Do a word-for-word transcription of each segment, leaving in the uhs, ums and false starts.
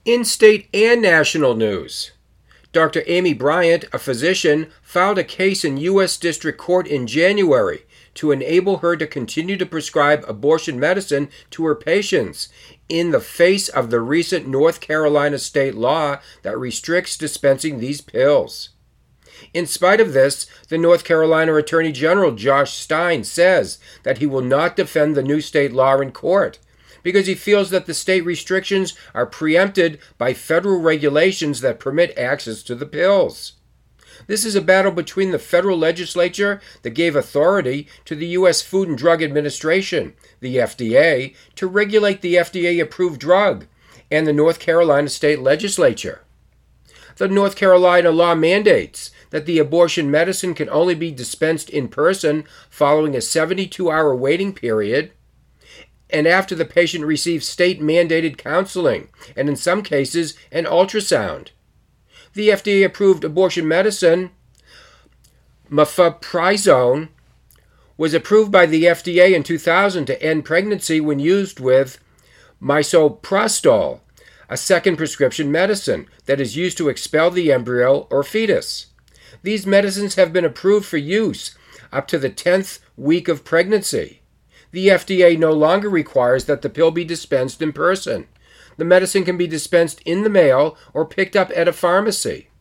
In state and national news, Doctor Amy Bryant, a physician, filed a case in U S District Court in January to enable her to continue to prescribe abortion medicine to her patients in the face of the recent North Carolina state law that restricts dispensing these pills. In spite of this, the North Carolina Attorney General Josh Stein says that he will not defend the new state law in court because he feels that the state restrictions are preempted by federal regulations that permit access to the pills. This is a battle between the federal legislature that gave authority to the U S Food and Drug Administration, the F D A, to regulate the F D A-approved drug, and the North Carolina state legislature. The North Carolina law mandates that the abortion medicine can only be dispensed in person following a seventy-two hour waiting period and after the patient receives state-mandated counseling and, in some cases, an ultrasound. The F D A-approved abortion medicine, mifepristone, was approved by the F D A in two thousand to end pregnancy when used with misoprostol, a second prescription medicine that is used to expel the embryo or fetus. These medicines have been approved for use up to the tenth week of pregnancy. The F D A no longer requires that the pill be dispensed in person. The medicine can be dispensed in the mail or picked up at a pharmacy.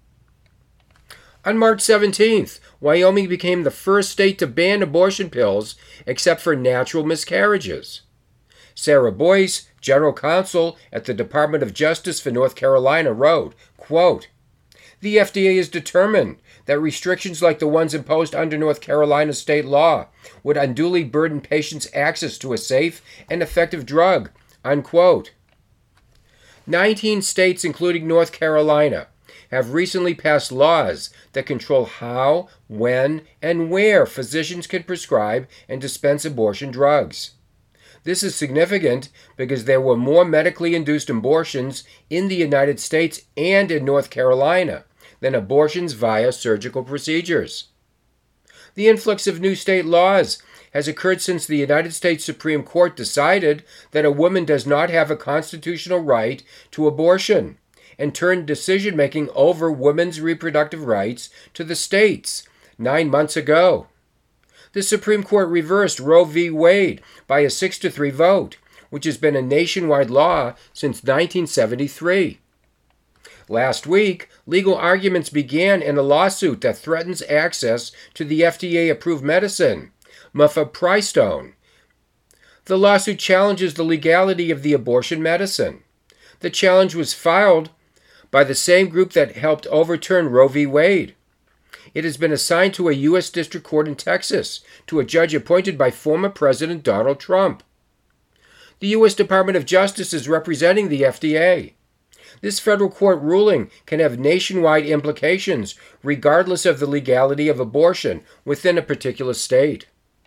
On March seventeenth, Wyoming became the first state to ban abortion pills except for natural miscarriages. Sarah Boyce, general counsel at the Department of Justice for North Carolina, wrote, quote, "The F D A is determined that restrictions like the ones imposed under North Carolina state law would unduly burden patients' access to a safe and effective drug," unquote. Nineteen states, including North Carolina, have recently passed laws that control how, when, and where physicians can prescribe and dispense abortion drugs. This is significant because there were more medically induced abortions in the United States and in North Carolina than abortions via surgical procedures. The influx of new state laws has occurred since the United States Supreme Court decided that a woman does not have a constitutional right to abortion and turned decision-making over women's reproductive rights to the states nine months ago. The Supreme Court reversed Roe v. Wade by a six to three vote, which has been a nationwide law since nineteen seventy-three. Last week, legal arguments began in a lawsuit that threatens access to the F D A-approved medicine, mifepristone. The lawsuit challenges the legality of the abortion medicine. The challenge was filed by the same group that helped overturn Roe v. Wade. It has been assigned to a U S District Court in Texas to a judge appointed by former President Donald Trump. The U S Department of Justice is representing the F D A. This federal court ruling can have nationwide implications regardless of the legality of abortion within a particular state.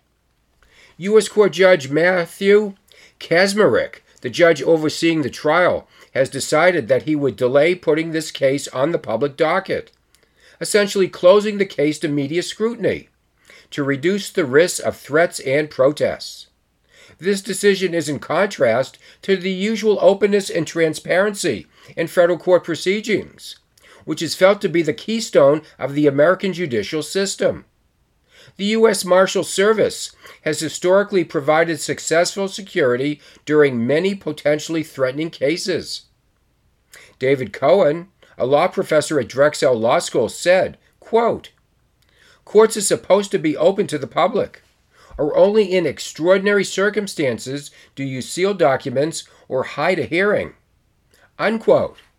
U S Court Judge Matthew Kacsmaryk, the judge overseeing the trial, has decided that he would delay putting this case on the public docket, essentially closing the case to media scrutiny, to reduce the risks of threats and protests. This decision is in contrast to the usual openness and transparency in federal court proceedings, which is felt to be the keystone of the American judicial system. The U S Marshal Service has historically provided successful security during many potentially threatening cases. David Cohen, a law professor at Drexel Law School, said, quote, "Courts are supposed to be open to the public, or only in extraordinary circumstances do you seal documents or hide a hearing," unquote.